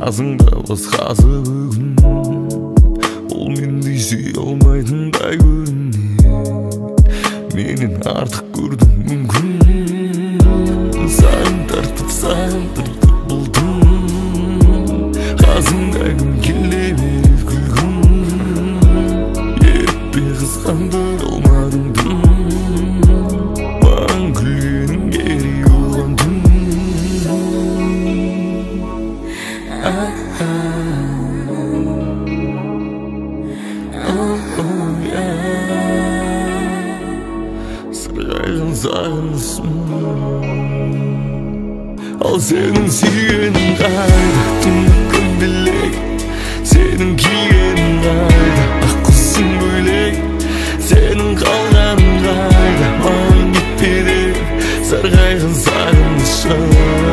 Қасыңда басқасы бүгін ол менде сүй алмайтындай көрінеді менен артық көрдім мүмкін саған тартып болдым қасыңда кім келе береді күлгін еріппе қызғандыра алмадың дым маған күлгенің керек болған түн сырғайған сағынышым ал сенің сүйгенің қайда түнгі көмбелек сенің кигенің қайда ақ құсың көйлек сенің қалғаның қайда маған кетпе деп сарғайған сағынышым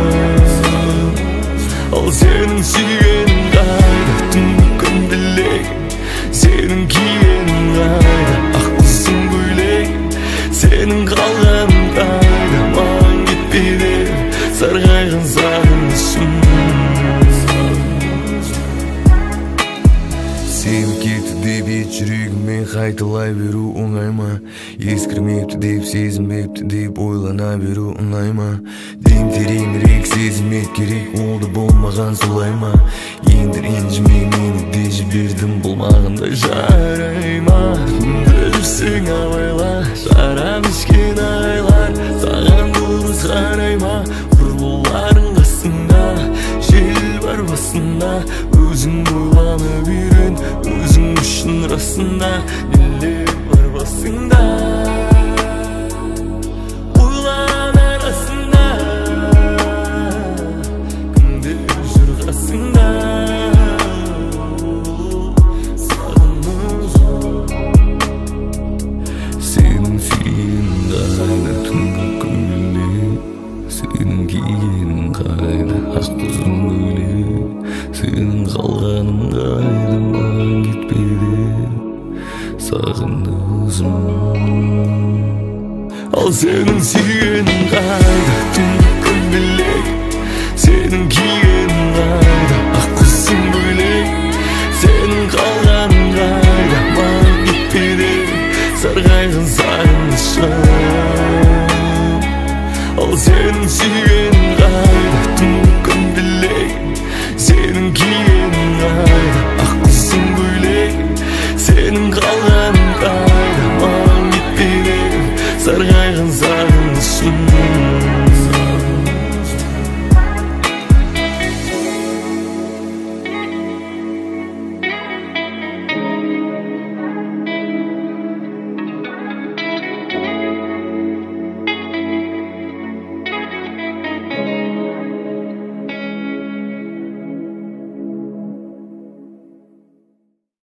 ал сенің сүйгенің қайда түнгі көмбелек сенің кигенің қайда ақ құсың көйлек сенің қалғаның қайда маған кетпе деп сарғайған сағынышым сені кетті деп ет жүрегіме қайталай беру оңай ма ескірмепті деп сезінбепті деп ойлана беру ұнай ма дем тереңірек сезінмек керек ол да болмаған солай ма енді ренжіме мені де жібердім болмағандай жарай ма жүрсең абайла шарап ішкен ағайлар саған дұрыс қарай ма құрбыларың қасыңда жел бар басында өзің ойланып үйрен өзің үшін расында нелер бар басыңда ойлан арасында кімдер жүр қасыңда сенің сүйгенің қайда түнгі көңілек сенің кигенің қайда ақ құсың көйлек сенің қалғаның қайда маған кетпе деп сағынышым ал сенің сүйгенің қайда түнгі көңілек сенің кигенің қайда ақ құсың көйлек сенің қалғаның қайда маған кетпе деп сарғайған сағынышым ал сенің сүйгенің қайда түнгі көңілек сенің кигенің қайда ақ құсың көйлек сенің қалғаның